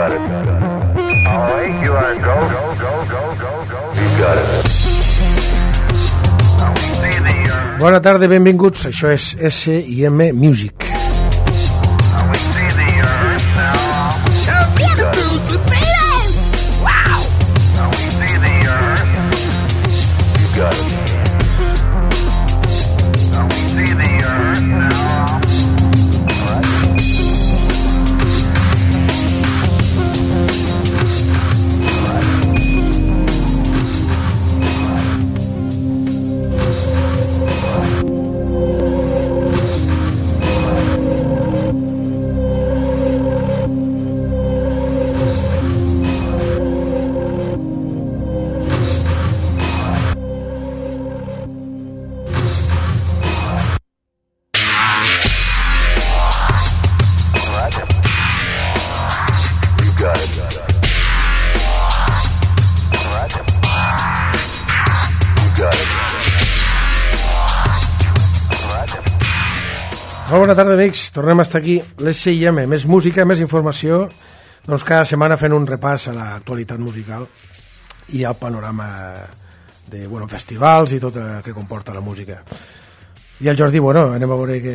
got it. All right, you are go. You got it. Bona tarda, benvinguts. Això és S&M Music. Bona tarda, amics. Tornem a estar aquí. L'S&M, més música, més informació. Doncs cada setmana fent un repàs a l'actualitat musical i al panorama de festivals i tot el que comporta la música. I el Jordi, anem a veure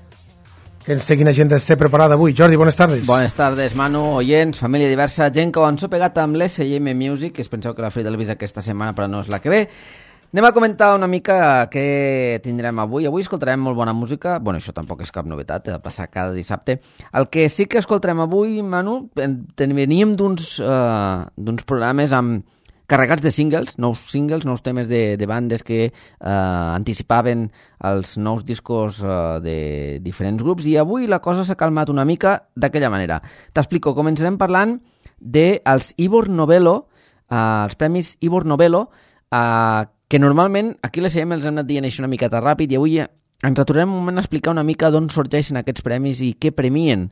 que ens té quina gent té preparada avui. Jordi, bones tardes. Bones tardes, Manu, oients, família diversa, gent que ho han sopegat amb l'S&M Music, que es penseu que la Frida l'he vist aquesta setmana, però no és la que ve. Anem a comentar una mica què tindrem avui. Avui escoltarem molt bona música. Això tampoc és cap novetat, ha de passar cada dissabte. El que sí que escoltarem avui, Manu, veníem d'uns programes carregats de singles, nous temes de bandes que anticipaven els nous discos de diferents grups, i avui la cosa s'ha calmat una mica d'aquella manera. T'explico, començarem parlant dels Ivor Novello, els premis Ivor Novello, que normalment aquí a l'S&M els hem anat dient això una miqueta ràpid, i avui ens aturarem un moment a explicar una mica d'on sorgeixen aquests premis i què premien.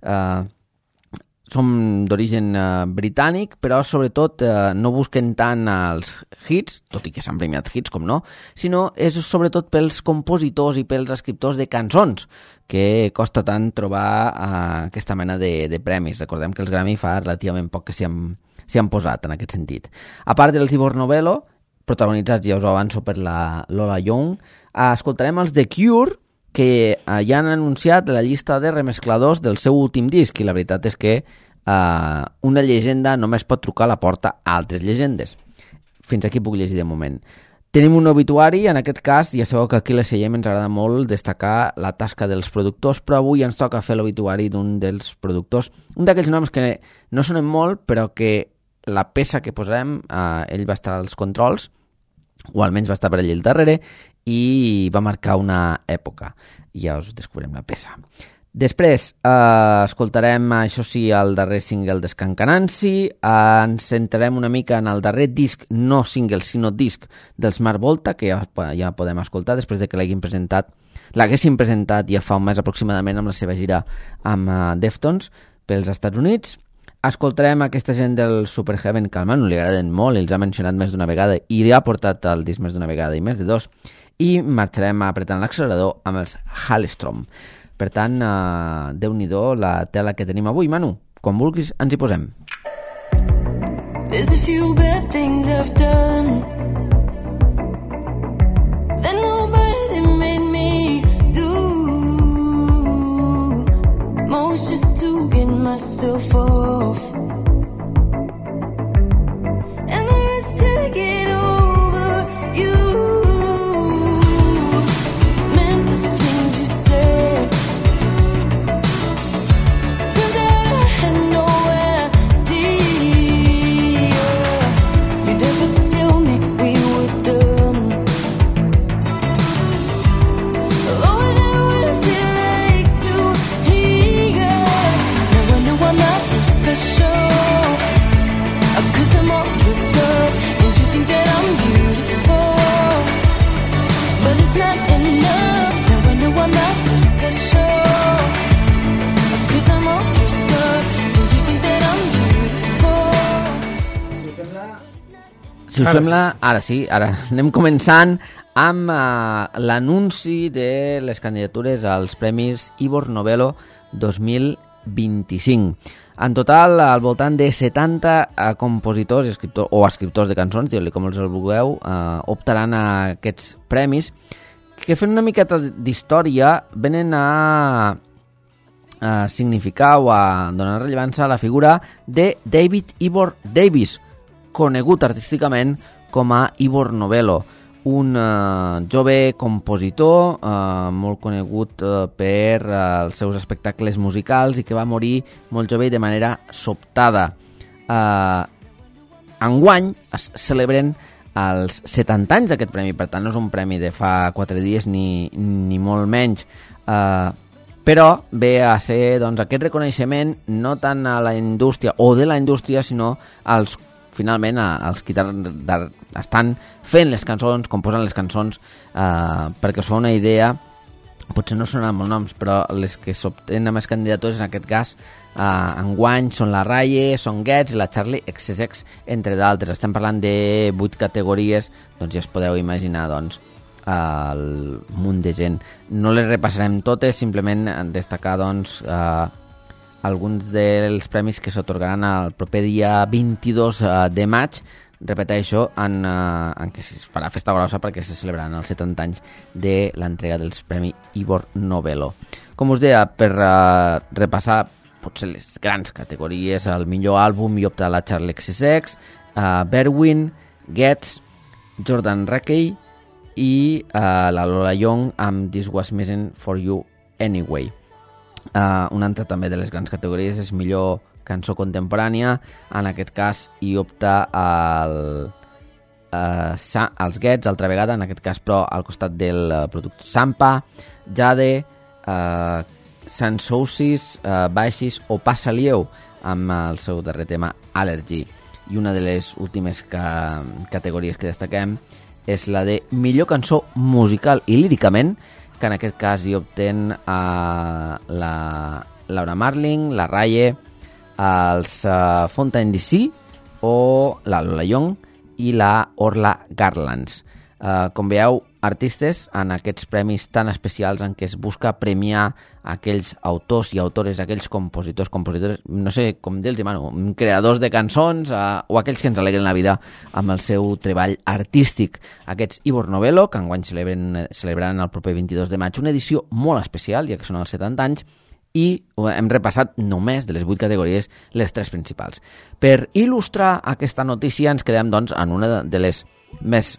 Són d'origen britànic, però sobretot no busquen tant els hits, tot i que s'han premiat hits, com no, sinó és sobretot pels compositors i pels escriptors de cançons, que costa tant trobar aquesta mena de premis. Recordem que els Grammy fa relativament poc que s'hi han posat en aquest sentit. A part dels Ivor Novello, protagonitzats, ja us ho avanço, per la Lola Young, escoltarem els The Cure, que ja han anunciat la llista de remescladors del seu últim disc, i la veritat és que una llegenda només pot trucar a la porta a altres llegendes. Fins aquí puc llegir de moment. Tenim un obituari, en aquest cas, ja sabeu que aquí a l'S&M ens agrada molt destacar la tasca dels productors, però avui ens toca fer l'obituari d'un dels productors, un d'aquells noms que no sonen molt, però que la peça que posarem, ell va estar als controls, o almenys va estar per allà al darrere, i va marcar una època. Ja us descobrirem la peça. Després escoltarem, això sí, el darrer single d'Skunk Anansi, ens centrarem una mica en el darrer disc, no single, sinó disc dels Mars Volta, que ja podem escoltar després de que l'haguessin presentat ja fa un mes aproximadament amb la seva gira amb Deftones pels Estats Units. Escoltarem aquesta gent del Super Heaven, que al Manu li agraden molt, els ha mencionat més d'una vegada i li ha portat el disc més d'una vegada i més de dos, i marxarem apretant l'accelerador amb els Halestrom. Per tant, Déu-n'hi-do la tela que tenim avui, Manu. Quan vulguis ens hi posem. There's a few bad things I've done that nobody made me do, most just to get myself off, and the rest to get over you. Meant the things you said, turns out I had no idea. You never tell me we were done. Oh, that was it like to hear. Now I know I'm not so special, 'cause I'm all dressed up, and you think that I'm beautiful, but it's not enough. Now I know I'm not so special, 'cause I'm all dressed up, and you think that I'm beautiful. Si us sembla, ara anem començant amb l'anunci de les candidatures als Premis Ivor Novello 2025. En total, al voltant de 70 compositors i escriptors de cançons, digue-li com els el vulgueu, optaran a aquests premis, que fent una miqueta d'història venen a significar o a donar rellevància a la figura de David Ivor Davies, conegut artísticament com a Ivor Novello, un jove compositor molt conegut per els seus espectacles musicals i que va morir molt jove i de manera sobtada. Enguany es celebren els 70 anys d'aquest premi, per tant no és un premi de fa 4 dies ni molt menys, però ve a ser doncs, aquest reconeixement no tant a la indústria o de la indústria, sinó als finalment els que estan fent les cançons, composant les cançons, perquè us fa una idea, potser no sonen molts noms, però les que s'obtenen més candidatures en aquest cas enguany són la Raye, Son Getz i la Charlie XCX, entre d'altres. Estem parlant de 8 categories, doncs ja es podeu imaginar doncs, el munt de gent. No les repassarem totes, simplement destacar doncs, alguns dels premis que s'atorgaran el proper dia 22 de maig, repeteixo, en què es farà festa grossa perquè se celebraran els 70 anys de l'entrega dels Premi Ivor Novello. Com us deia, per repassar potser les grans categories, el millor àlbum hi opta la Charlie XCX, Berwin, Getz, Jordan Rakey i la Lola Young amb This Was Missing For You Anyway. Una altra també de les grans categories és millor cançó contemporània. En aquest cas hi opta els Getz altra vegada, en aquest cas però al costat del productor Sampa, Jade, Sanssoucis, Baixis o Passalieu amb el seu darrer tema Allergy. I una de les últimes categories que destaquem és la de millor cançó musical i líricament, que en aquest cas hi obten la Laura Marling, la Raye, els Fontaine DC o la Lola Young i la Orla Garlands. Com veieu, artistes en aquests premis tan especials en què es busca premiar aquells autors i autores, aquells compositors, no sé com dir-los, creadors de cançons o aquells que ens alegren la vida amb el seu treball artístic. Aquests Ivor Novello, que enguany celebraran el proper 22 de maig, una edició molt especial, ja que són els 70 anys, i hem repassat només de les 8 categories les 3 principals. Per il·lustrar aquesta notícia ens quedem doncs en una de les més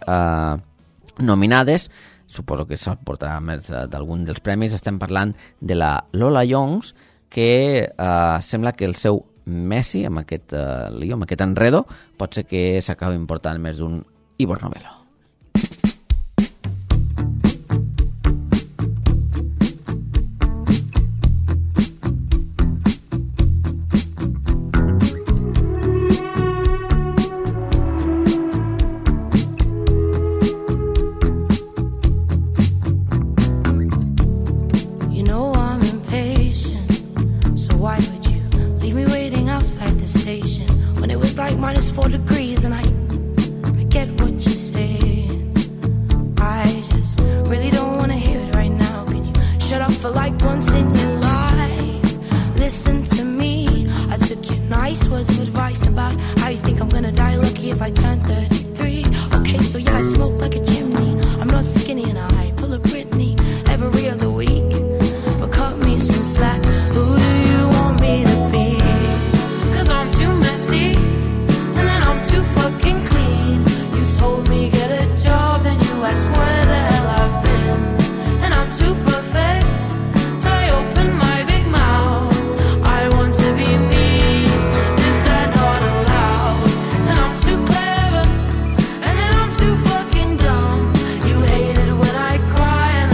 nominades, suposo que s'aportarà més d'algun dels premis. Estem parlant de la Lola Young, que sembla que el seu Messi, amb aquest lío, amb aquest enredo, pot ser que s'acabi important més d'un Ivor Novello. Crying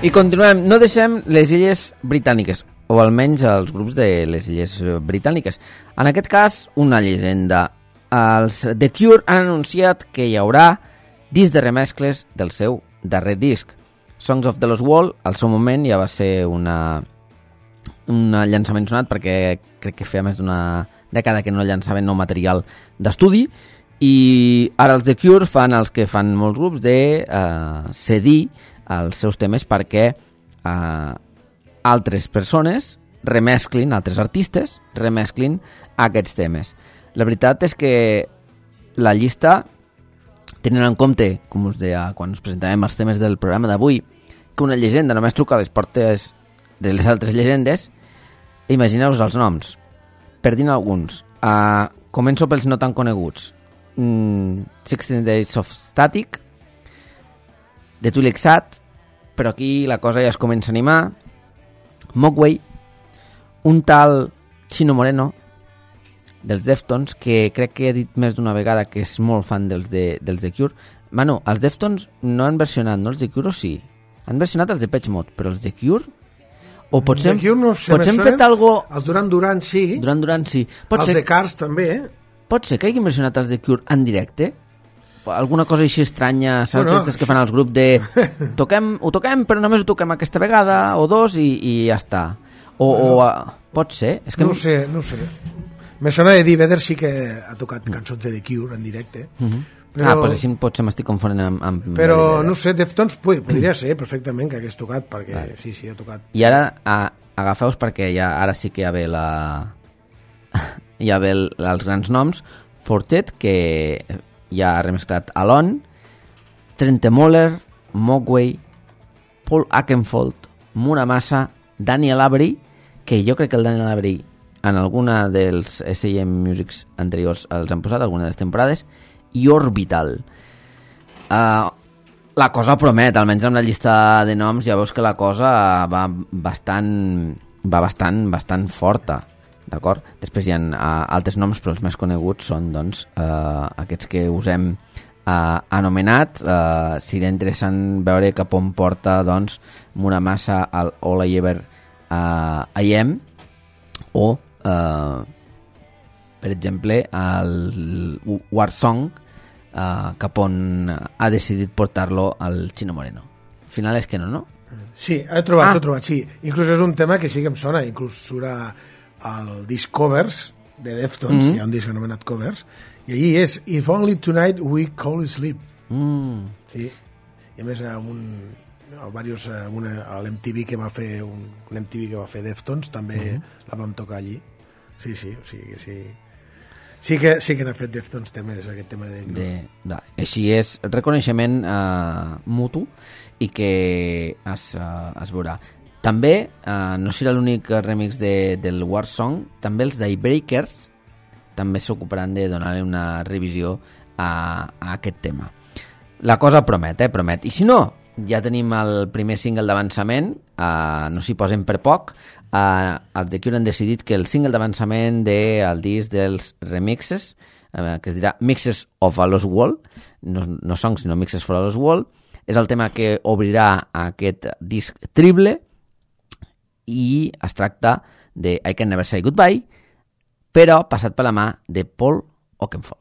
I continuem, no deixem les illes britàniques, o almenys els grups de les illes britàniques. En aquest cas, una llegenda. Els The Cure han anunciat que hi haurà disc de remescles del seu darrer disc. Songs of the Lost World, al seu moment, ja va ser un llançament sonat perquè crec que feia més d'una dècada que no llançaven nou material d'estudi, i ara els The Cure fan els que fan molts grups de cedir els seus temes perquè altres persones remesclin, altres artistes remesclin aquests temes. La veritat és que la llista, tenint en compte, com us deia quan us presentàvem els temes del programa d'avui, que una llegenda només truca a les portes de les altres llegendes, imagineu-vos els noms. Per dir alguns, començo pels no tan coneguts. 16 Days of Static, The Twi'lek Sat, però aquí la cosa ja es comença a animar. Mogwai, un tal Chino Moreno, dels Deftones, que crec que he dit més d'una vegada que és molt fan dels The Cure. Manu, els Deftones no han versionat, no els The Cure, o sí? Han versionat els de Depeche Mode, però els The Cure... O potser no sé, hem fet algo... Els Duran Duran sí. Duran Duran sí. Els de Cars també, Pot ser que hagin versionat els The Cure en directe? Alguna cosa així estranya, saps? Bueno, Des que fan els grups de... Ho toquem, però només ho toquem aquesta vegada, o dos, i ja està. Pot ser? És que no sé. Me sona de dir, Vedder sí que ha tocat cançons de The Cure en directe. Però... pues així potser m'estic confonent amb... Però no sé, Deftones podria ser perfectament que hagués tocat, perquè sí, ha tocat. I ara agafeu-vos perquè ara sí que ja ve els grans noms. Fortet, que ja ha remesclat Alon, Trentemøller, Mogwai, Paul Oakenfold, Muramasa, Daniel Avery, que jo crec que el Daniel Avery en alguna dels S&M Musics anteriors els han posat, alguna de les temporades, i Orbital. La cosa promet, almenys amb la llista de noms ja veus que la cosa va bastant forta, d'acord? Després hi ha altres noms, però els més coneguts són doncs, aquests que us hem anomenat. Seria interessant veure cap on porta doncs, Muramasa al All I Ever I Am, o per exemple el War Song, cap on ha decidit portar-lo al Chino Moreno. Al final és que no? Sí, he trobat, sí. Inclús és un tema que sí que em sona, inclús surt al disc Covers de Deftones, hi ha un disc anomenat Covers, i allí és If Only Tonight We Call Sleep. Sí, i a més a l'MTV que va fer un MTV que va fer Deftones també la vam tocar allí. Sí, o sigui que sí. Sí que n'ha fet Deftones temes, aquest tema així és reconeixement mutu i que es veurà. També, no serà l'únic remix del War Song, també els Daybreakers també s'ocuparan de donar una revisió a aquest tema. La cosa promet. I si no, ja tenim el primer single d'avançament, no s'hi posen per poc. Els The Cure han decidit que el single d'avançament del disc dels remixes, que es dirà Mixes of a Lost World, no songs sinó Mixes for a Lost World, és el tema que obrirà aquest disc triple, i es tracta de I Can Never Say Goodbye, però passat per la mà de Paul Oakenfold.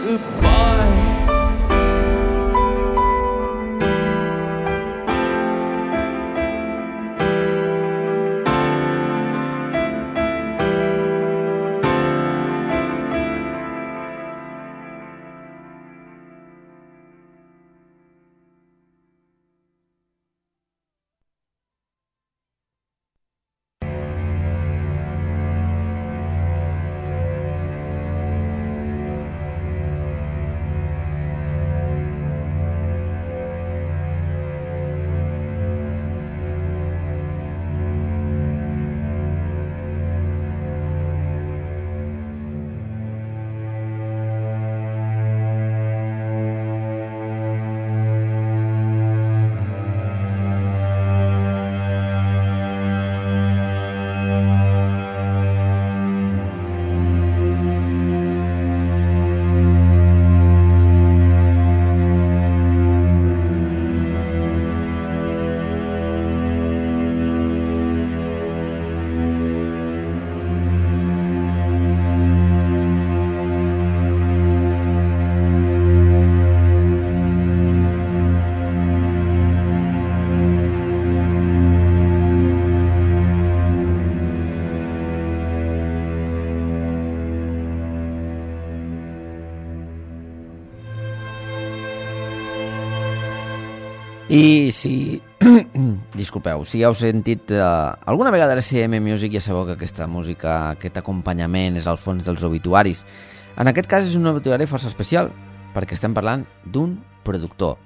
goodbye. I si... disculpeu, si heu sentit alguna vegada l'SM Music, ja sabeu que aquesta música, aquest acompanyament és al fons dels obituaris. En aquest cas és un obituari força especial, perquè estem parlant d'un productor.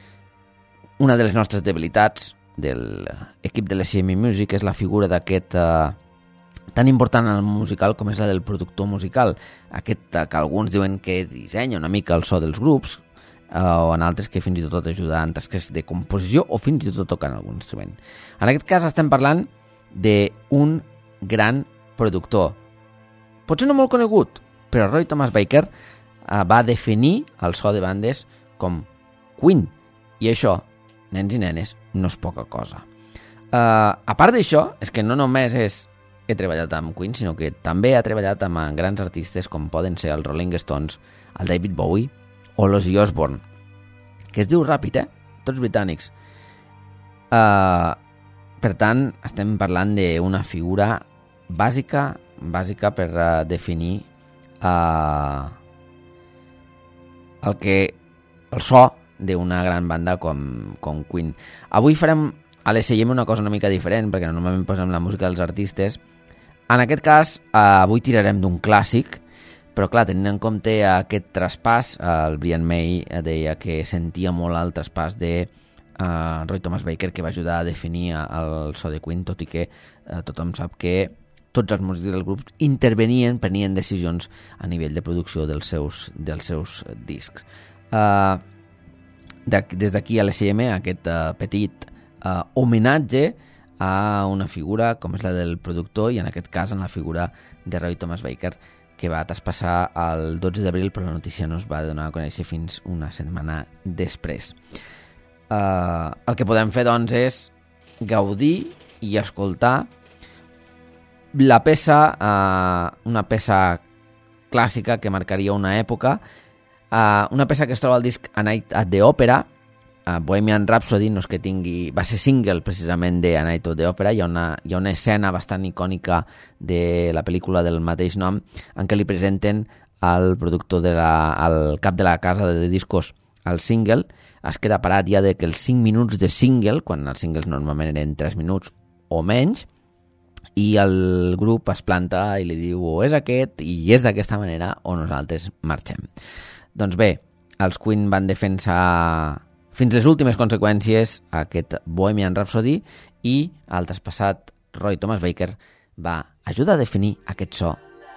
Una de les nostres debilitats de l'equip de l'SM Music és la figura d'aquest tan important en el musical com és la del productor musical. Aquest que alguns diuen que dissenya una mica el so dels grups, o en altres que fins i tot ajuda en tasques de composició o fins i tot tocant algun instrument. En aquest cas estem parlant d'un gran productor. Potser no molt conegut, però Roy Thomas Baker va definir el so de bandes com Queen. I això, nens i nenes, no és poca cosa. A part d'això, és que no només he treballat amb Queen, sinó que també ha treballat amb grans artistes com poden ser els Rolling Stones, el David Bowie o l'Ozzy Osbourne, que es diu ràpid, tots britànics. Per tant, estem parlant d'una figura bàsica per definir el so d'una gran banda com Queen. Avui farem a l'SM una cosa una mica diferent, perquè normalment posem la música dels artistes. En aquest cas, avui tirarem d'un clàssic, però clar, tenint en compte aquest traspàs, el Brian May deia que sentia molt el traspàs de Roy Thomas Baker, que va ajudar a definir el so de Queen, tot i que tothom sap que tots els músics del grup intervenien, prenien decisions a nivell de producció dels seus discs. Des d'aquí a l'SM, aquest petit homenatge a una figura com és la del productor, i en aquest cas en la figura de Roy Thomas Baker, que va traspassar el 12 d'abril, però la notícia no es va donar a conèixer fins una setmana després. El que podem fer, doncs, és gaudir i escoltar la peça, una peça clàssica que marcaria una època, una peça que es troba al disc A Night at the Opera. Bohemian Rhapsody no és que va ser single precisament de A Night at the Opera. Hi ha una escena bastant icònica de la pel·lícula del mateix nom en què li presenten al productor al cap de la casa de discos el single. Es queda parat ja de que els 5 minuts de single, quan els singles normalment eren 3 minuts o menys, i el grup es planta i li diu o és aquest, i és d'aquesta manera o nosaltres marxem. Doncs bé, els Queen van defensar fins les últimes conseqüències aquest Bohemian Rhapsody, i el traspassat Roy Thomas Baker va ajudar a definir aquest so.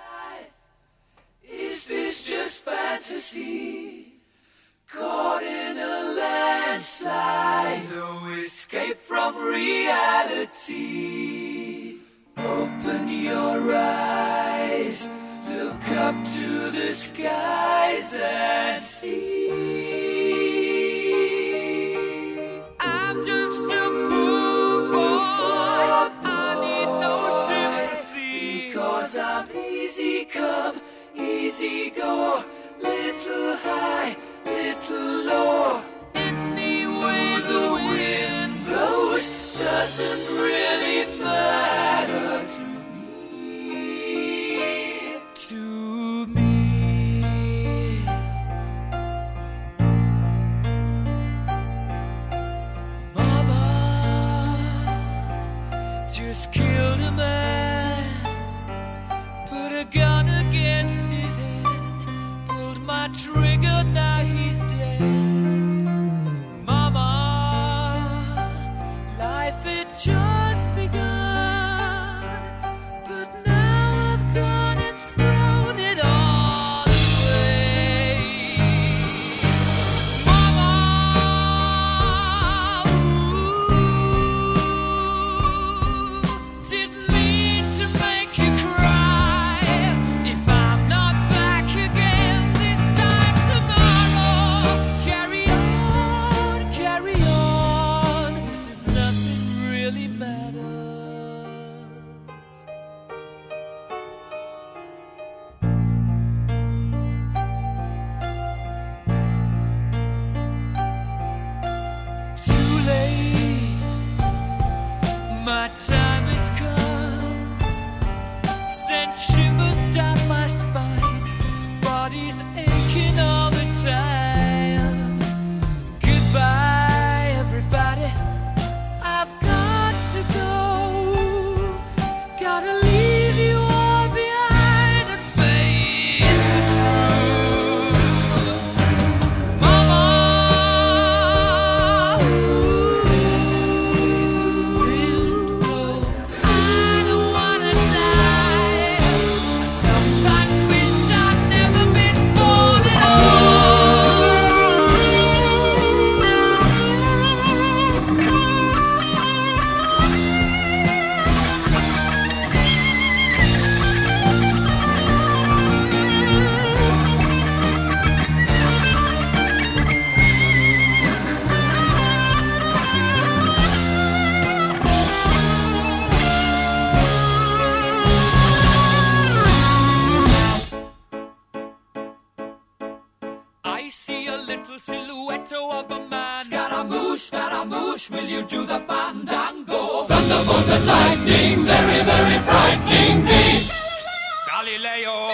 Is this just fantasy? Caught in a landslide, no escape from reality. Open your eyes, look up to the skies and see. I'm just a poor boy, I need no sympathy, because I'm easy come, easy go, little high, little low. Any way the wind blows doesn't really matter to me. To me. Mama just killed a man, put a gun against his head, pulled my trigger, now he's dead. Mama, life had just begun, but now I've gone and thrown it all away. Mama, didn't mean to make you cry. If I'm not back again this time tomorrow, carry on, carry on, as if nothing really matters. Too late, my time has come. Sent shivers down my spine, body's aching all the time. Goodbye, everybody, I've got to go. Gotta leave you all behind and face the truth. Mama, I don't wanna die. I sometimes wish I'd never been born at I see a little silhouette of a man. Scaramouche, will you do the fandango? Thunderbolts and lightning, very, very frightening me. Galileo,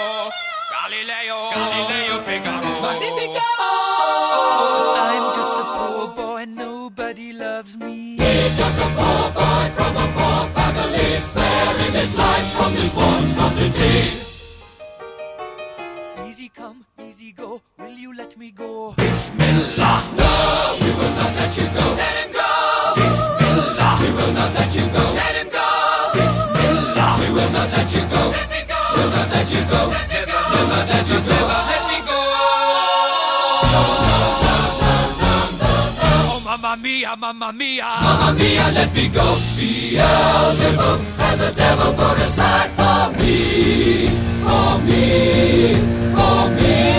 Figaro. Magnifico! I'm just a poor boy, nobody loves me. He's just a poor boy from a poor family, sparing his life from this monstrosity. Easy come, easy go, will you let me go? Bismillah, no, we will not let you go. Let him go! Bismillah, we will not let you go. Let him go! Bismillah, we will not let you go. Let me go! We'll not let you go. Let me go! We'll not let you go. Let me go! Oh, mamma mia, mamma mia. Mamma mia, let me go. Beelzebub has a devil put aside for me. For me. For me.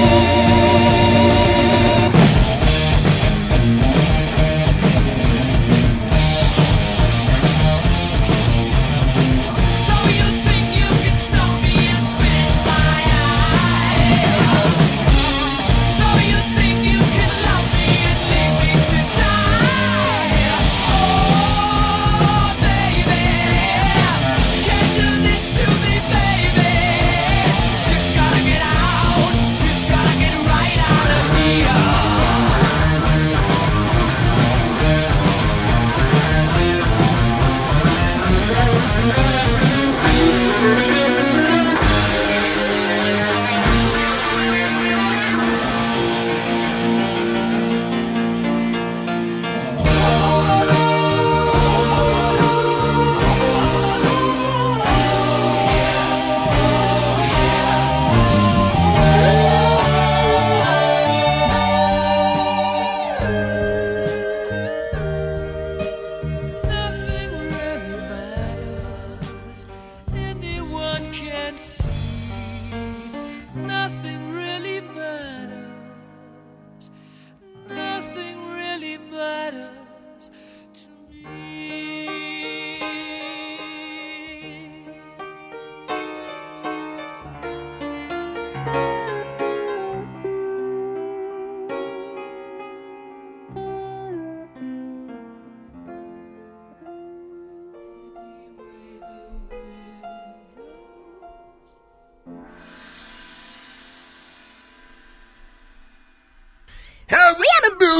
So you think you can stop me and spit in my eye? So you think you can love me and leave me to die? Oh, baby, can't do this to me, baby. Just gotta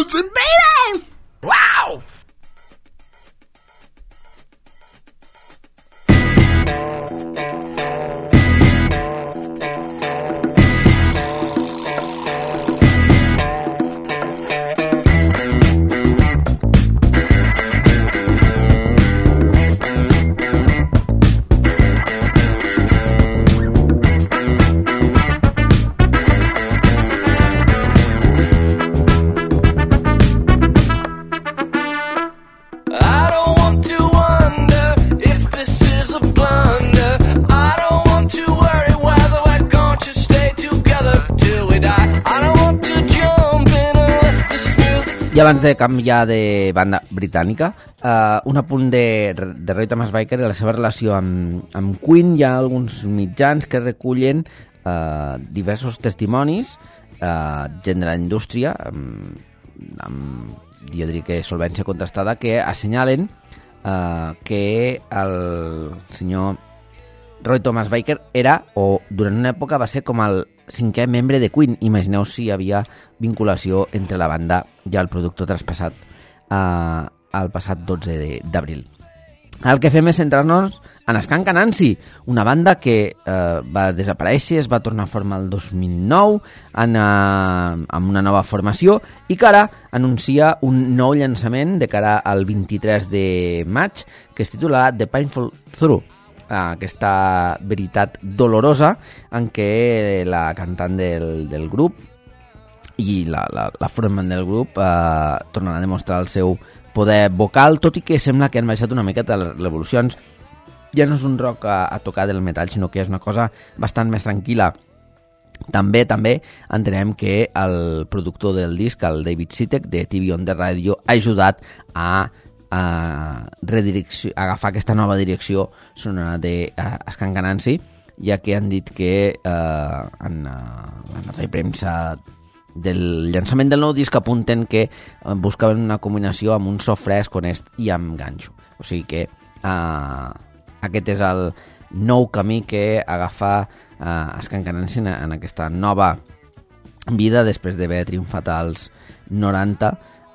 Listen, baby! Wow! I don't want to wonder if this is a blunder. I don't want to worry whether we're going to stay together till we die. I don't want to jump in unless this music's... I abans de canviar de banda britànica, un apunt de Roy Thomas Baker i la seva relació amb Queen. Hi ha alguns mitjans que recullen diversos testimonis, gent de la indústria, jo diria que solvència contrastada, que assenyalen que el senyor Roy Thomas Baker era, o durant una època va ser com el 5è membre de Queen. Imagineu si hi havia vinculació entre la banda i el productor traspassat el passat 12 d'abril. El que fem és centrar-nos en Skunk Anansi, una banda que va desaparèixer, es va tornar a formar el 2009 amb una nova formació i que ara anuncia un nou llançament de cara al 23 de maig que es titula The Painful Through, aquesta veritat dolorosa en què la cantant del grup i la frontman del grup tornen a demostrar el seu poder vocal, tot i que sembla que han baixat una miqueta les revolucions. Ja no és un rock a tocar del metall, sinó que és una cosa bastant més tranquil·la. També entenem que el productor del disc, el David Sitek, de TV on the Radio, ha ajudat a agafar aquesta nova direcció sonora de Skunk Anansi, ja que han dit que en la nota de premsa del llançament del nou disc apunten que buscaven una combinació amb un so fresc, honest i amb ganxo. O sigui que aquest és el nou camí que agafa Skunk Anansi en aquesta nova vida després d'haver triomfat als 90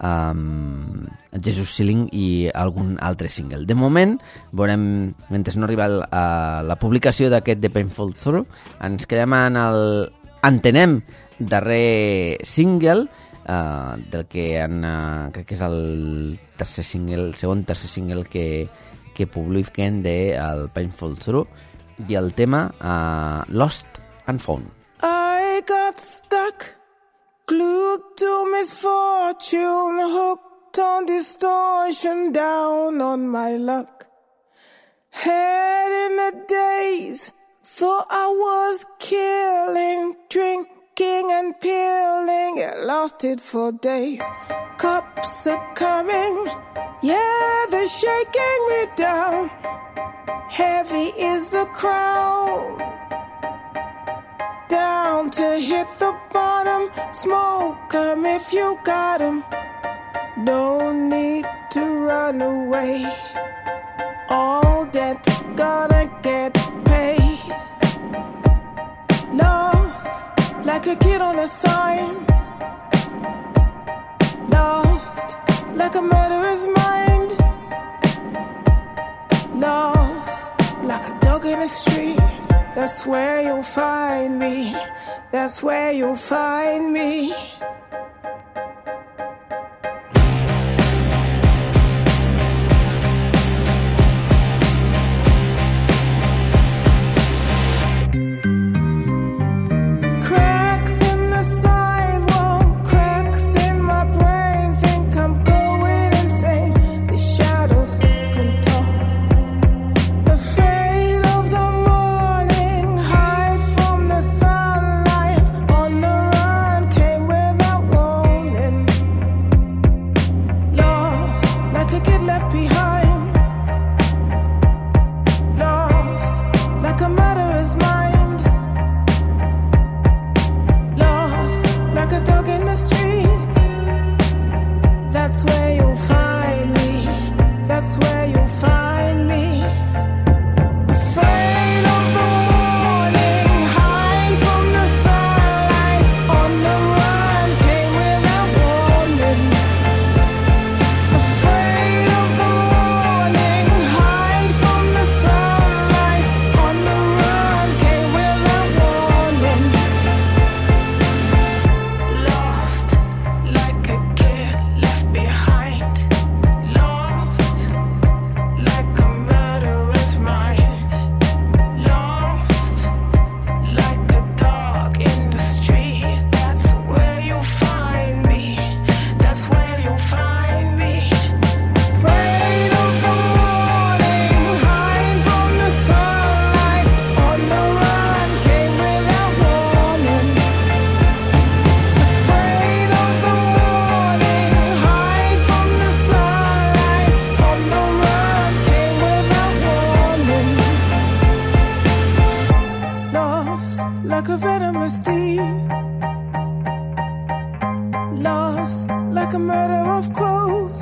Jesus Ceiling i algun altre single. De moment, veurem, mentre no arriba la publicació d'aquest The Painful Through, ens quedem en el entenem darrer single del que crec que és el segon tercer single que publiquen del Painful Through, i el tema Lost and Found. I got stuck, glued to misfortune, hooked on distortion, down on my luck. Head in a daze, thought I was killing, drinking and peeling, lost it for days. Cops are coming, yeah, they're shaking me down. Heavy is the crown, down to hit the bottom. Smoke 'em if you got 'em. No need to run away. All debt's gonna get paid. Lost like a kid on a sign. Lost like a murderer's mind. Lost like a dog in a street. That's where you'll find me. That's where you'll find me. Cracks in the sidewalk, cracks in my brain. Think I'm going insane. The shadows can talk. Afraid of the morning, hide from the sunlight. On the run, came without warning. bottomless deep. Lost like a murder of crows.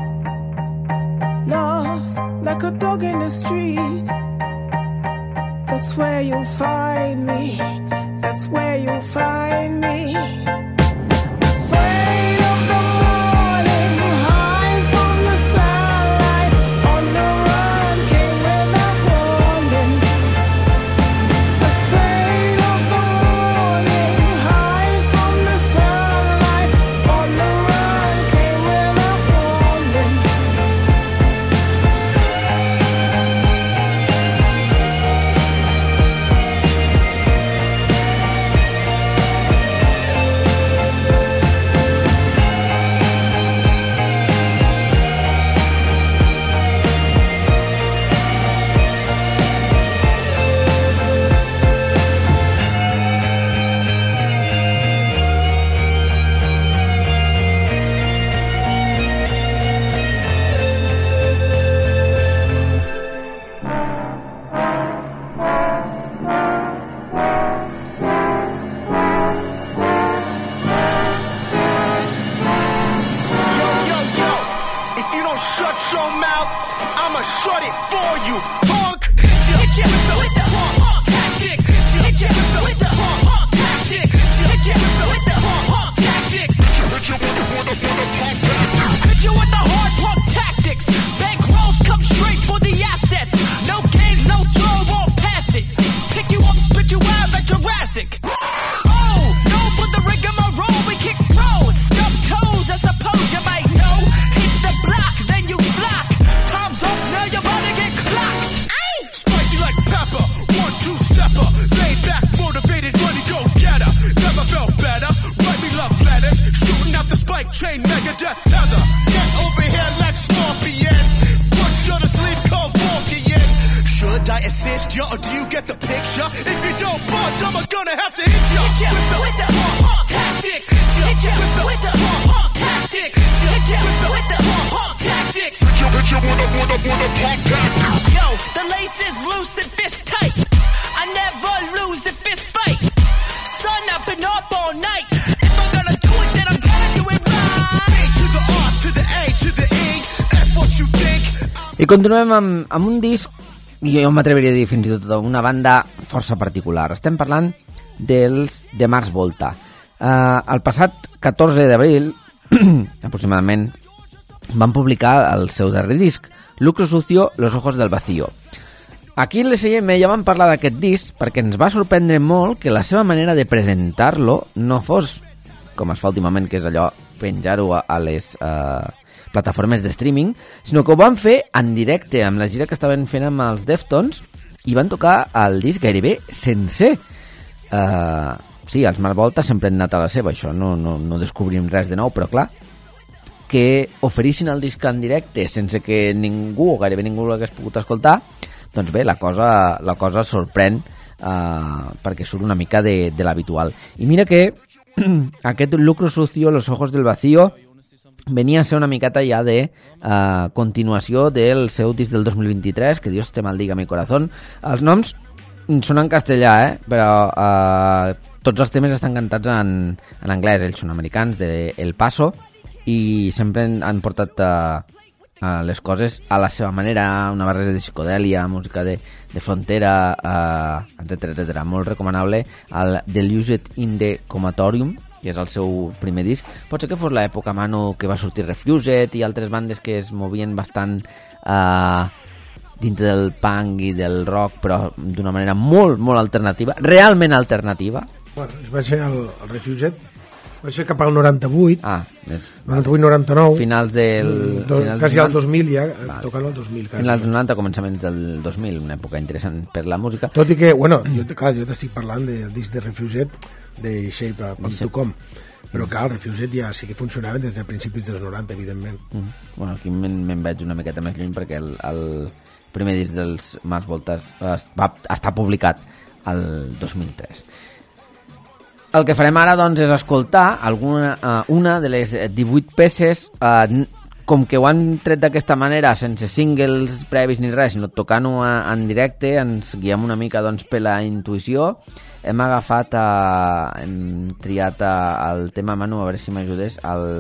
Lost like a dog in the street. That's where you'll find me. That's where you'll find me. Afraid of the morning, hide from the sunlight. On the run, came without warning. Afraid of the morning, hide from the sunlight. On the run, came without warning. Yo, if you don't shut your mouth, I'ma shut it for you, punk. Hit ya with the punk tactics. Hit ya with the punk tactics. Hit ya with the punk tactics. Hit you with the punk tactics. Hit you with the hard punk tactics. Bankrolls come straight for the assets. No games, no throw or pass it. Pick you up, spit you out like Jurassic. Oh, no for the rigmarole, we kick pros. Stub toes, I suppose you might know. Hit the block, then you flock. Time's up, now you're about to get clocked. Spicy like pepper, 1-2-stepper. Laid back, motivated, money go getter. Never felt better, write me love letters. Shooting out the spike chain, Megadeth tether. Get over here like Scorpion. Punch you to sleep, cold Vulcan. Should I assist you, or do you get the picture? If you don't budge, I'm gonna have to hit you. Hit ya with the punk tactics. Hit ya with the punk tactics. Hit ya with the punk tactics. Hit ya with the punk tactics. Yo, the lace is loose and fist tight. I never lose a fist fight. Sun up and up all night. If I'm gonna do it, then I'm gonna do it right. A to the R, to the A, to the E. F what you think. I continuem amb un disc, jo m'atreviria a dir fins i tot una banda força particular. Estem parlant dels de Mars Volta. El passat 14 d'abril, aproximadament, van publicar el seu darrer disc, Lucro Sucio, Los Ojos del Vacío. Aquí en l'SM ja vam parlar d'aquest disc perquè ens va sorprendre molt que la seva manera de presentar-lo no fos, com es fa últimament, que és allò, penjar-ho a les plataformes de streaming, sinó que ho van fer en directe, amb la gira que estaven fent amb els Deftones, i van tocar el disc gairebé sencer. Sí, els Mars Volta sempre han anat a la seva, això no descobrim res de nou, però clar, que oferissin el disc en directe sense que ningú, o gairebé ningú l'hagués pogut escoltar, doncs bé, la cosa sorprèn perquè surt una mica de l'habitual. I mira que aquest Lucro Sucio, Los Ojos del Vacío, venia a ser una miqueta ja de continuació del seu disc del 2023, que Dios te maldiga mi corazón. Els noms són en castellà, però tots els temes estan cantats en anglès. Ells són americans, de El Paso, i sempre han portat les coses a la seva manera, una barreja de psicodèlia, música de frontera, etc. Molt recomanable el Delused in the Comatorium, que és el seu primer disc. Pot ser que fos l'època mano que va sortir Refused i altres bandes que es movien bastant dintre del punk i del rock, però d'una manera molt, molt alternativa, realment alternativa. Bueno, va ser el Refused, va ser cap al 98, 98-99, finals del... quasi al 2000 ja, tocant el 2000. Quasi. Finals del 90, començaments del 2000, una època interessant per la música. Tot i que, bueno, jo t'estic parlant del disc de Refused, de Shape.com, però clar, el Refused ja sí que funcionava des de principis dels 90, evidentment. Bueno, aquí me'n veig una miqueta més lluny perquè el primer disc dels Mars Voltas va estar publicat el 2003. El que farem ara, doncs, és escoltar una de les 18 peces, com que ho han tret d'aquesta manera, sense singles previs ni res, sinó tocant-ho en directe, ens guiem una mica, doncs, per la intuïció. hem agafat, hem triat el tema, Manu, a veure si m'ajudes,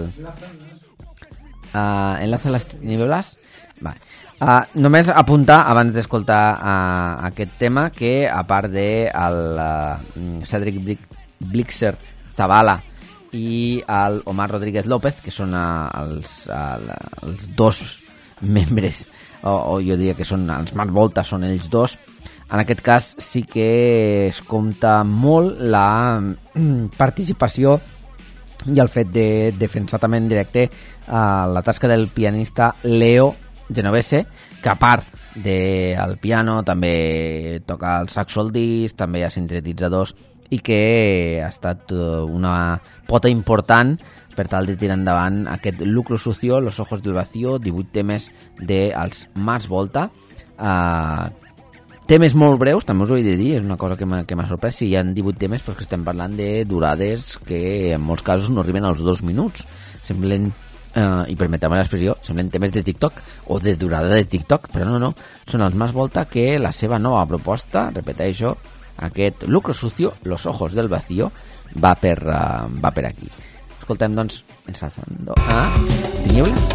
Enlace a les tinieblas. Vale. Només apuntar, abans d'escoltar aquest tema, que a part de Cedric Blixer Zavala i el Omar Rodríguez López, que són els dos membres, o jo diria que són els Mars Volta, són ells dos. En aquest cas sí que es compta molt la participació i el fet de defensar també en directe la tasca del pianista Leo Genovese, que a part del piano també toca el saxo al disc, també hi ha sintetitzadors, i que ha estat una pota important per tal de tirar endavant aquest Lucro Sucio, Los Ojos del Vacío, 18 temes dels Mars Volta. Temes molt breus, també us ho he de dir, és una cosa que m'ha sorprès. Si hi ha 18 temes, però que estem parlant de durades que en molts casos no arriben als 2 minuts. Semblen, i permeteu-me l'expressió, semblen temes de TikTok o de durada de TikTok, però no. Són els Mars Volta, que la seva nova proposta, repeteixo, aquest Lucro Sucio, Los Ojos del Vacío, va per aquí. Escoltem, doncs, Ensazando a Tinieblas.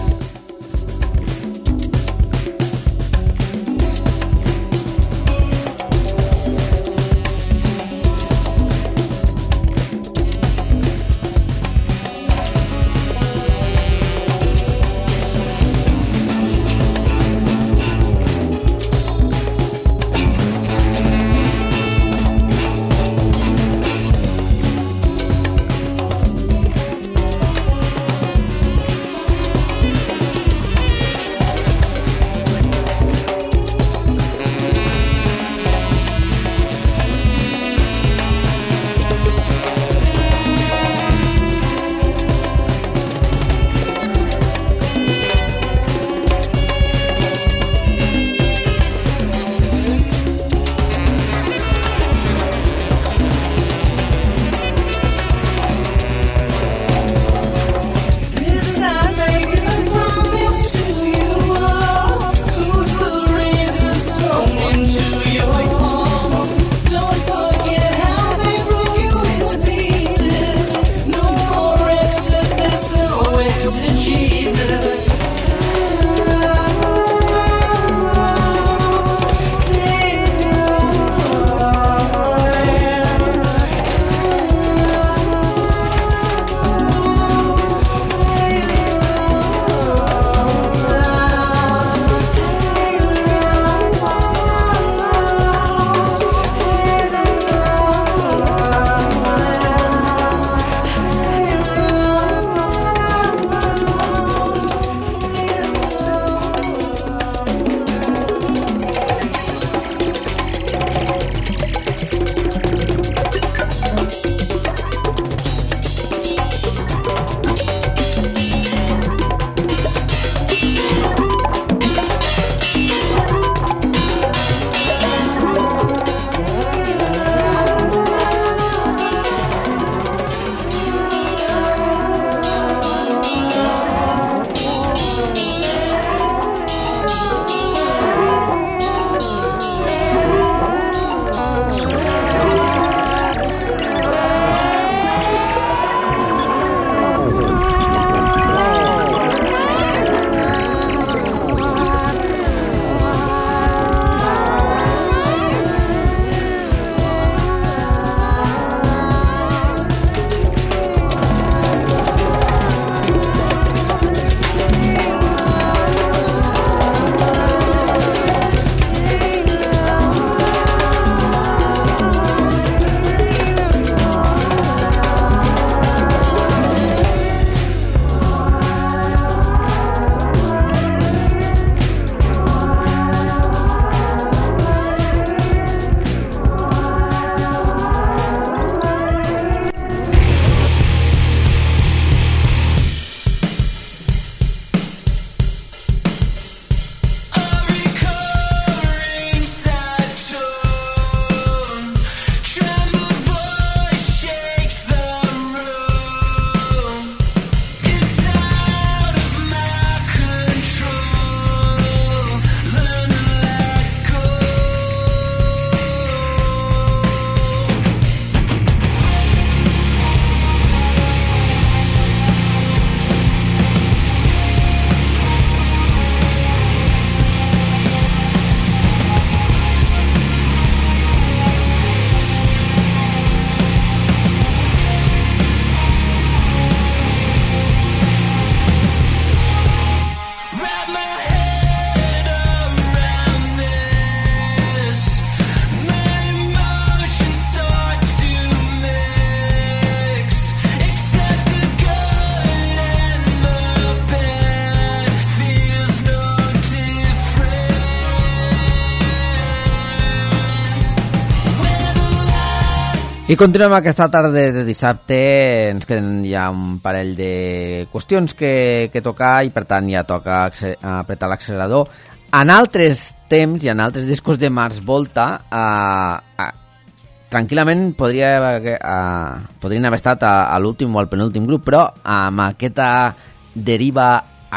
I continuem aquesta tarda de dissabte, ens queden ja un parell de qüestions que tocar i per tant ja toca apretar l'accelerador. En altres temps i en altres discos de Mars Volta tranquil·lament podrien haver estat a l'últim o al penúltim grup, però amb aquesta deriva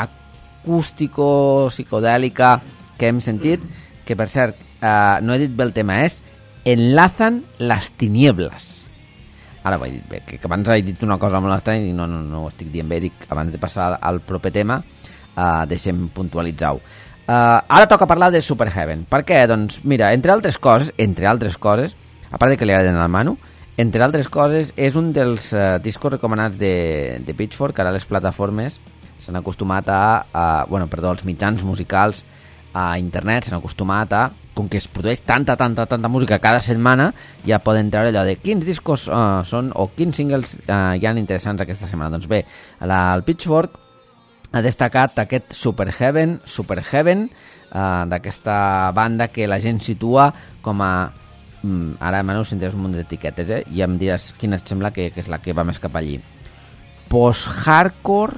acústico-psicodèlica que hem sentit, que per cert, no he dit bé el tema, és Enlazan las tinieblas. Ara ho he dit bé, que abans he dit una cosa molt estranya i dic, no ho estic dient bé, dic, abans de passar al proper tema, deixem puntualitzar-ho. Ara toca parlar de Superheaven. Per què? Doncs mira, entre altres coses, a part de que li agraden al Manu, entre altres coses, és un dels discos recomanats de Pitchfork, que ara les plataformes s'han acostumat els mitjans musicals a internet s'han acostumat a, com que es produeix tanta música cada setmana, ja poden treure allò de quins discos són o quins singles hi han interessants aquesta setmana. Doncs bé, el Pitchfork ha destacat aquest Superheaven, d'aquesta banda que la gent situa com a... ara Manu sentiràs un munt d'etiquetes, i em diràs quina et sembla que és la que va més cap allí. Post-hardcore,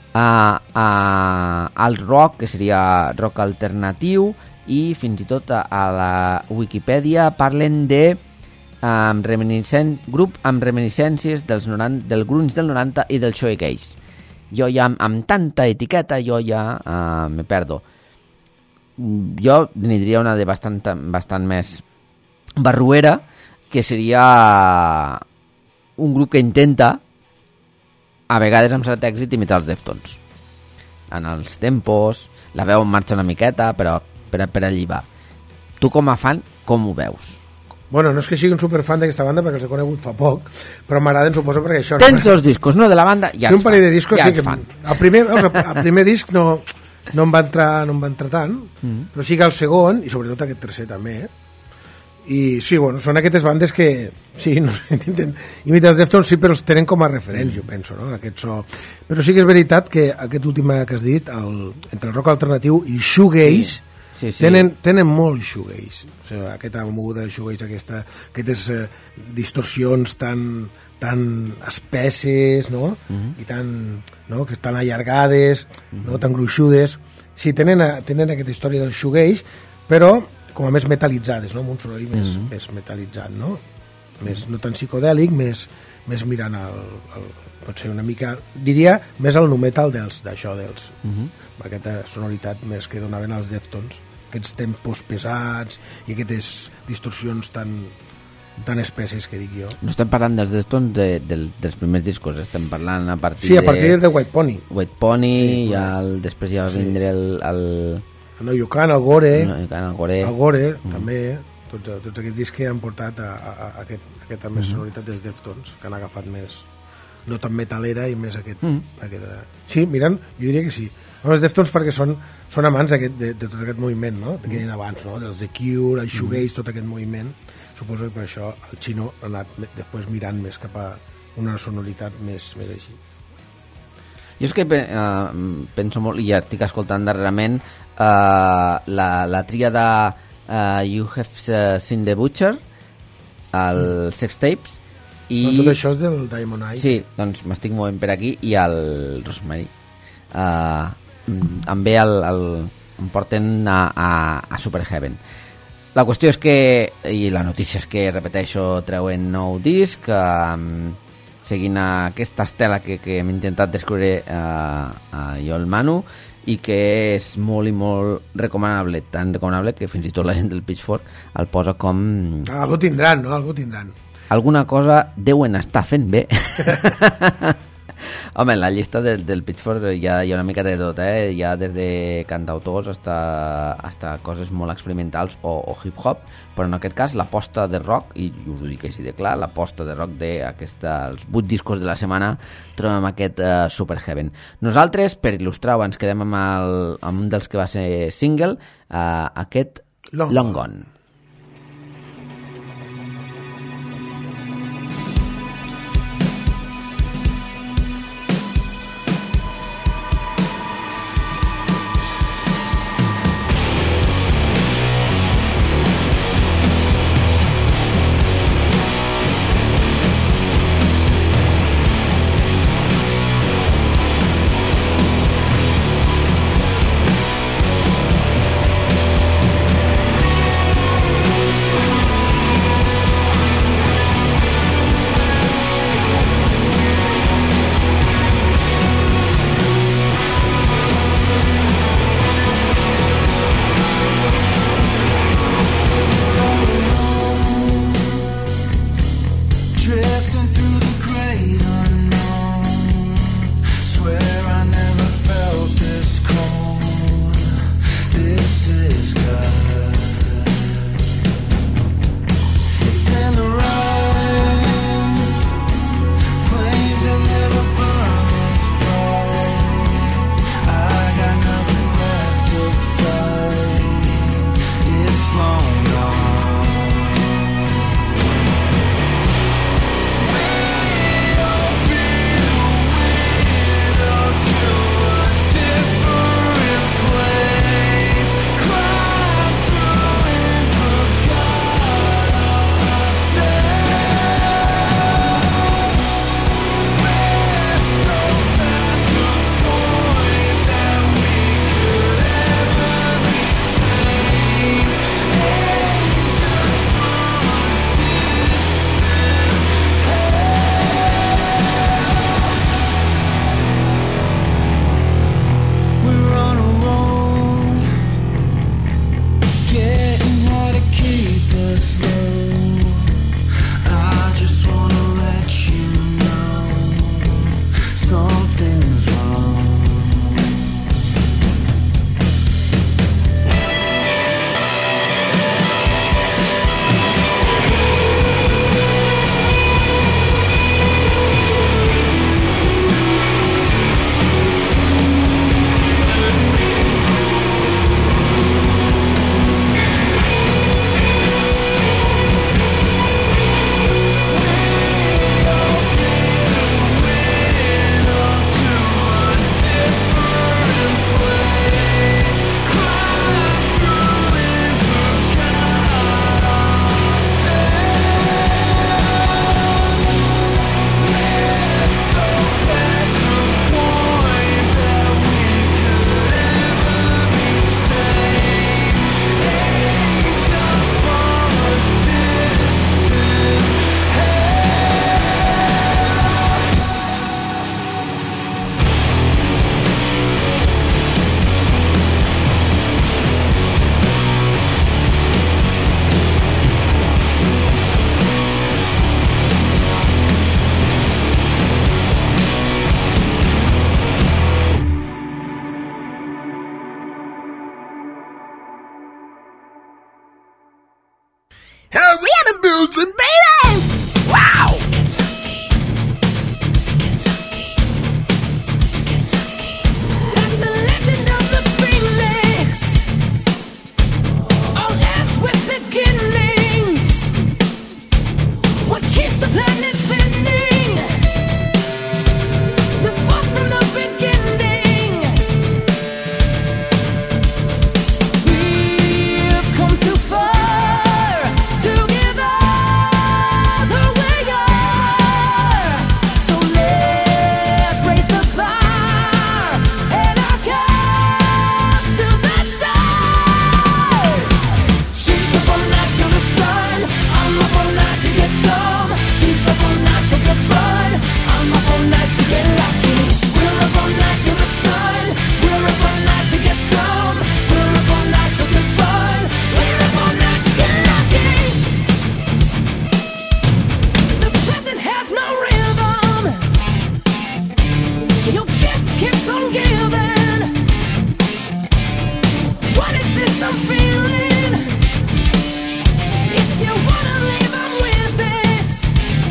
al rock, que seria rock alternatiu, i fins i tot a la Wikipedia parlen de grup amb reminiscències del grunge del 90 i del shoegaze. Jo ja amb tanta etiqueta me perdo. Jo n'hi diria una de bastant més barruera, que seria un grup que intenta, a vegades amb cert èxit, imitar els Deftones en els tempos, la veu en marxa una miqueta, però per allí va. Tu com a fan, com ho veus? Bueno, no és que sigui un superfan d'aquesta banda perquè els he conegut fa poc, però m'agraden, suposo, perquè això... Tens dos discos, no? De la banda, ja ets fan. Un parell de discos, sí que... El primer disc no em va entrar tant, però sí que el segon, i sobretot aquest tercer també, i sí, bueno, són aquestes bandes que sí, no intenten imitar els Deftones, sí, però els tenen com a referents, jo penso, no? Aquest so. Però sí que és veritat que aquest últim que has dit, entre el rock alternatiu i shoegaze, sí. Tenen molt shoegaze, o sigui, aquesta moguda de shoegaze, aquestes distorsions tan espesses, no? I no? Que estan allargades, no? Tan gruixudes. Sí, tenen aquesta història del shoegaze, però com a més metalitzades, no? Amb un soroll més metalitzat, no? No tan psicodèlic, més mirant pot ser una mica, diria, més al nu metal d'això, aquesta sonoritat més que donaven als Deftones, aquests tempos pesats i aquestes distorsions tan espècies que dic jo. No estem parlant dels Deftones dels primers discos, estem parlant a partir sí, a partir de White Pony. White Pony, sí, després ja va vindre el No You Can, el Gore, el Gore també, tots aquests discs que han portat a aquesta més sonoritat dels Deftones, que han agafat més, no tan metalera i més aquesta... Sí, mirant, jo diria que sí. Els Deftones perquè són amants de tot aquest moviment, no? Que hi ha abans, no? Dels The Cure, el shoegaze, tot aquest moviment. Suposo que per això el Xino ha anat després mirant més cap a una sonoritat més així. Jo és que penso molt, i ja estic escoltant darrerament, la tríada You Have Seen the Butcher, el Sex Tapes, i... Tot això és del Diamond Eye. Sí, doncs m'estic movent per aquí, i el Rosemary. Em porten a Superheaven. La qüestió és que, i la notícia és que, repeteixo, treuen nou disc, seguint aquesta estela que hem intentat descobrir jo el Manu, i que és molt i molt recomanable, tan recomanable que fins i tot la gent del Pitchfork el posa com... Algú tindran, no? Algú tindran. Alguna cosa deuen estar fent bé. Home, en la llista del Pitchfork hi ha una mica de tot, hi ha des de cantautors hasta coses molt experimentals o hip-hop, però en aquest cas l'aposta de rock, i us ho dic així de clar, l'aposta de rock els 8 discos de la setmana trobem aquest Superheaven. Nosaltres, per il·lustrar-ho, ens quedem amb un dels que va ser single, aquest Long Gone.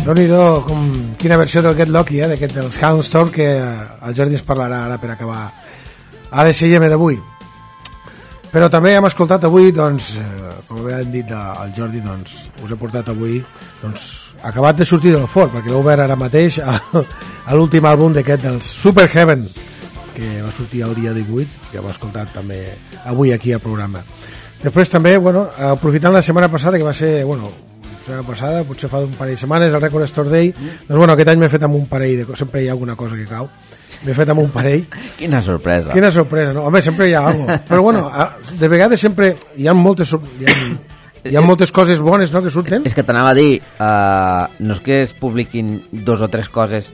Déu-n'hi-do, quina versió del Get Lucky, d'aquest dels Houndstorm, que el Jordi ens parlarà ara per acabar a l'SIM d'avui. Però també hem escoltat avui, doncs, com hem dit al Jordi, doncs, us he portat avui, doncs, acabat de sortir del fort, perquè l'he obert ara mateix a l'últim àlbum d'aquest dels Super Heaven, que va sortir el dia 18, que hem escoltat també avui aquí al programa. Després també, bueno, aprofitant la setmana passada, que va ser, bueno, la setmana passada, potser fa un parell de setmanes, el Record Store Day, doncs bueno, aquest any m'he fet amb un parell de coses, sempre hi ha alguna cosa que cau, m'he fet amb un parell. Quina sorpresa. Quina sorpresa, no? Home, sempre hi ha alguna cosa. Però bueno, de vegades sempre hi ha moltes... Hi ha moltes coses bones, no?, que surten. És que t'anava a dir, no és que es publiquin 2 o 3 coses,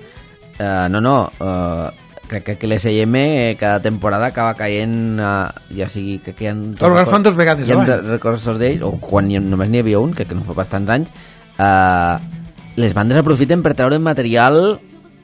crec que l'SIM cada temporada acaba caient, ja sigui que hi ha... Però fan 2 vegades hi ha records d'ell, o quan només n'hi havia un, que no fa bastants anys, les bandes aprofiten per treure material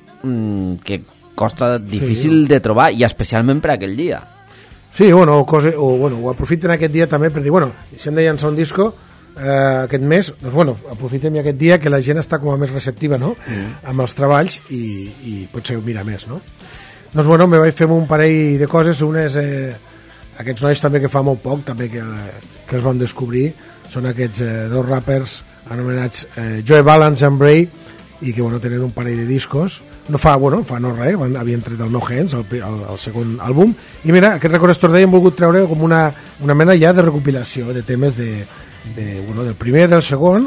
que costa difícil de trobar, i especialment per aquell dia. Sí, bueno, ho aprofiten aquest dia també per dir, bueno, si hem de llançar un disco aquest mes, doncs bueno, aprofitem aquest dia que la gent està com a més receptiva, no?, amb els treballs i potser ho mira més, no? Doncs bueno, me vaig fer un parell de coses, unes aquests nois també que fa molt poc també que els vam descobrir, són aquests 2 rappers anomenats Joe Balance and Bray, i que bueno, tenen un parell de discos, no fa no res, havien tret el No Hands, el segon àlbum, i mira, aquest Record Store Day hem volgut treure com una mena ja de recopilació de temes del primer, del segon,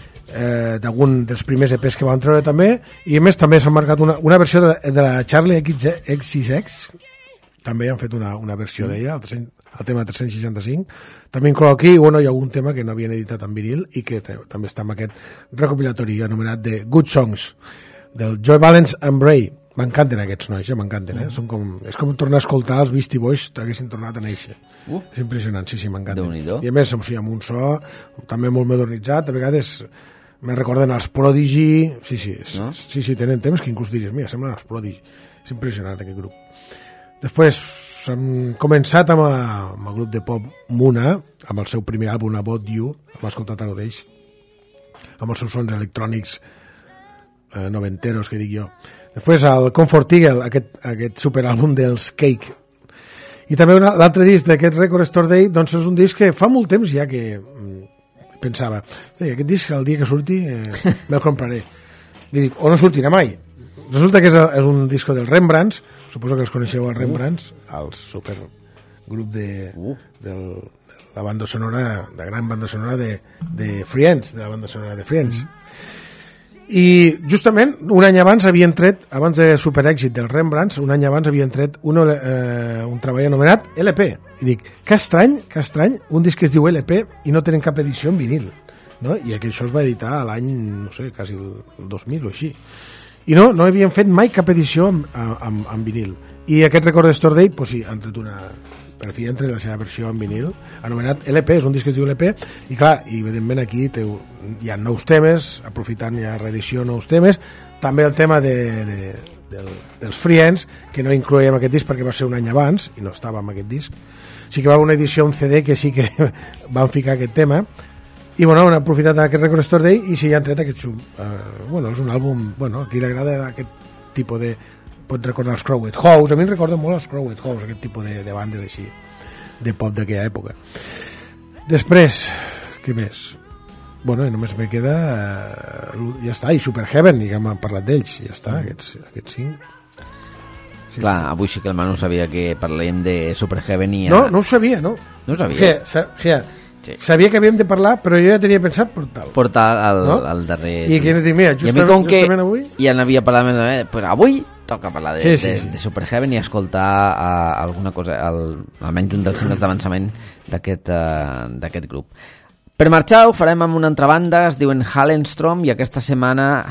d'algun dels primers EPs que van treure també, i a més també s'ha marcat una versió de la Charlie XCX, també han fet una versió d'ella, el tema 365, també inclou aquí, bueno, hi ha algun tema que no havien editat en vinil i que també està en aquest recopilatori anomenat de Good Songs, del Joe Balance and Bray. M'encanten aquests nois, m'encanten, és com tornar a escoltar els Beastie Boys que haguessin tornat a néixer. És impressionant, sí, m'encanten. I a més, amb un so també molt modernitzat, a vegades me recorden els Prodigy, sí, tenen temes que inclús diries, mira, semblen els Prodigy. És impressionant aquest grup. Després hem començat amb el grup de pop Muna, amb el seu primer àlbum About You, hem escoltat ara d'ells, amb els seus sons electrònics noventeros, que dic jo. Després el Comfort Eagle, aquest superàlbum dels Cake. I també l'altre disc d'aquest Record Store Day, doncs és un disc que fa molt temps ja que pensava, aquest disc el dia que surti me'l compraré. I dic, o no sortirà mai. Resulta que és un disco dels Rembrandts, suposo que els coneixeu, els Rembrandts, el supergrup de la banda sonora, de gran banda sonora de Friends, de la banda sonora de Friends. I justament un any abans havien tret, abans de superèxit dels Rembrandts, un any abans havien tret un treball anomenat LP. I dic, que estrany, un disc que es diu LP i no tenen cap edició en vinil, no? I això es va editar l'any, no sé, quasi el 2000 o així. I no havien fet mai cap edició en vinil. I aquest Record Store Day, pues sí, han tret per fi entre la seva versió en vinil, anomenat LP, és un disc que es diu LP, i clar, evidentment aquí hi ha nous temes, aprofitant ja reedició nous temes, també el tema dels Friends, que no incloïem aquest disc perquè va ser un any abans, i no estava en aquest disc, sí que va haver una edició en CD que sí que van ficar aquest tema, i bueno, han aprofitat aquest Record Store Day, i sí, han tret aquest és un àlbum, a qui li agrada aquest tipus de... Pot recordar els Crowded House, a mi em recorden molt els Crowded House, aquest tipus de bandes així, de pop d'aquella època. Després, què més? Bueno, només me queda ja està, i Super Heaven, i que m'han parlat d'ells, ja està, aquests 5. Sí, clar, avui sí que el Manu sabia que parlem de Super Heaven i... No ho sabia, no. No ho sabia? Sí. Sabia que havíem de parlar, però jo ja tenia pensat portar al darrer... I que mira, justament avui... Ja n'havia parlat més, però avui toca parlar de Super Heaven i escoltar alguna cosa, almenys un dels singles d'avançament d'aquest grup. Per marxar ho farem amb una altra banda, es diuen Halestorm, i aquesta setmana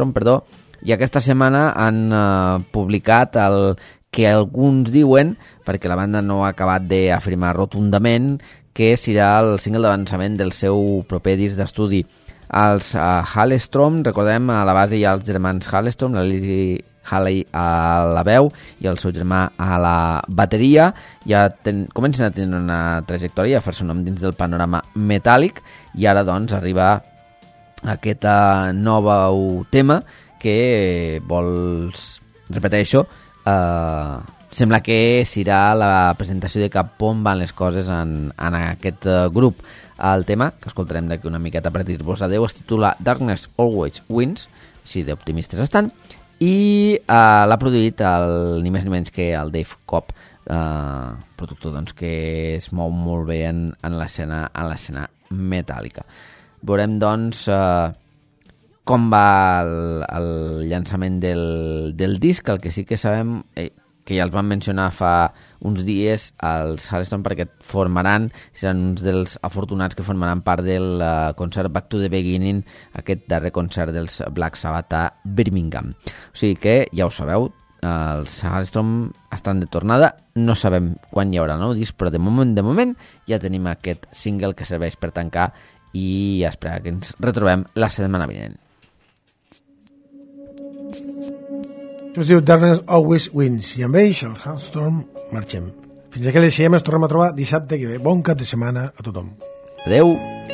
han publicat el que alguns diuen, perquè la banda no ha acabat d'afirmar rotundament, que serà el single d'avançament del seu proper disc d'estudi. Els Halestorm, recordem, a la base hi ha els germans Halestorm, la Lizzie Halley a la veu i el seu germà a la bateria. Ja comencen a tenir una trajectòria, a fer-se un nom dins del panorama metàl·lic, i ara doncs arriba aquest nou tema que vols, repeteixo, sembla que serà la presentació de cap on van les coses en aquest grup. El tema, que escoltarem d'aquí una miqueta per dir-vos adeu, es titula Darkness Always Wins, així d'optimistes estan, i l'ha produït ni més ni menys que el Dave Cobb, productor doncs, que es mou molt bé en l'escena metàl·lica. Veurem doncs com va el llançament del disc. El que sí que sabem, que ja els van mencionar fa uns dies, els Halestorm, perquè seran uns dels afortunats que formaran part del concert Back to the Beginning, aquest darrer concert dels Black Sabbath a Birmingham. O sigui que, ja ho sabeu, els Halestorm estan de tornada. No sabem quan hi haurà nou disc, però de moment ja tenim aquest single que serveix per tancar i esperar que ens retrobem la setmana vinent. Això es diu Darkness Always Wins, i amb ells, els Halestorm, marxem. Fins aquí l'ECM, ens tornem a trobar dissabte que ve. Bon cap de setmana a tothom. Adeu!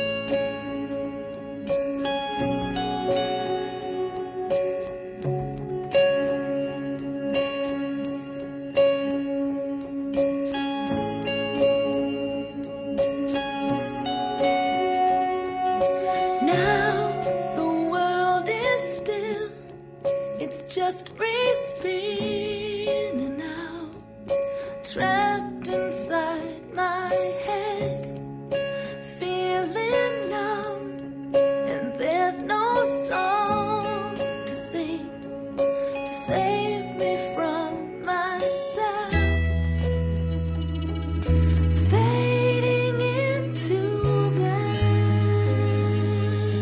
Just breeze spinning out, trapped inside my head, feeling numb, and there's no song to sing to save me from myself, fading into black.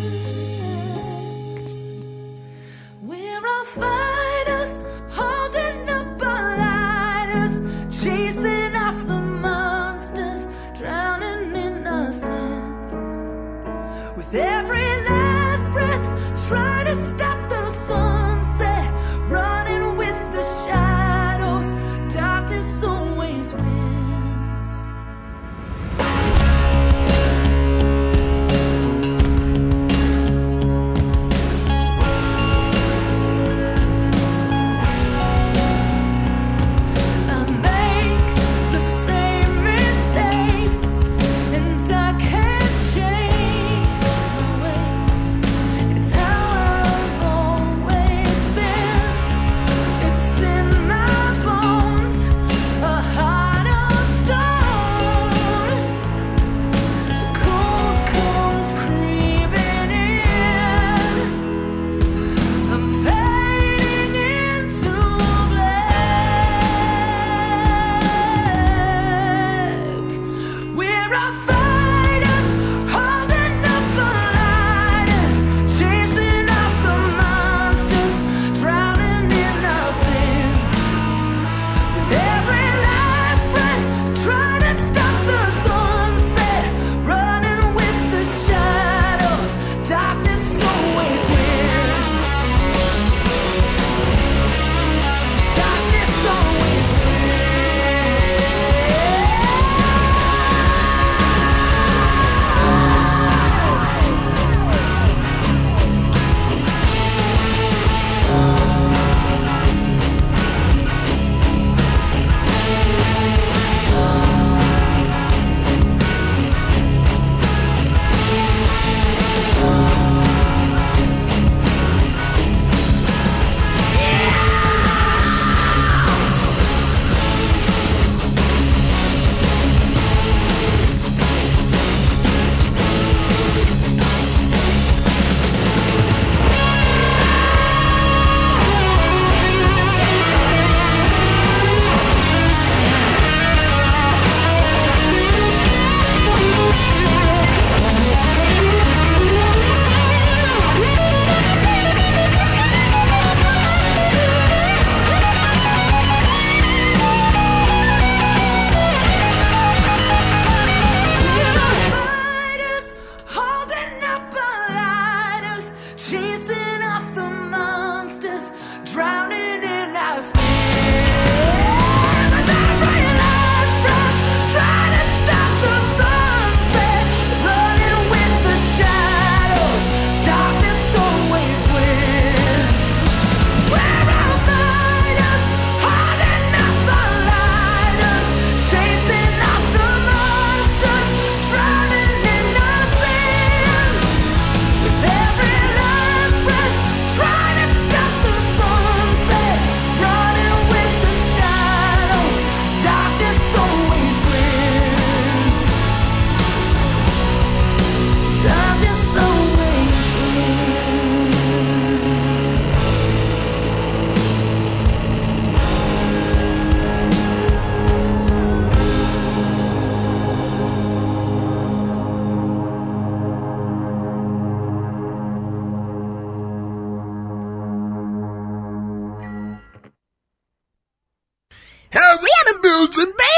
We're all fighters, holding up our lighters, chasing off the monsters, drowning in our sins. With every last breath, trying to stop the sunset, running with Animals and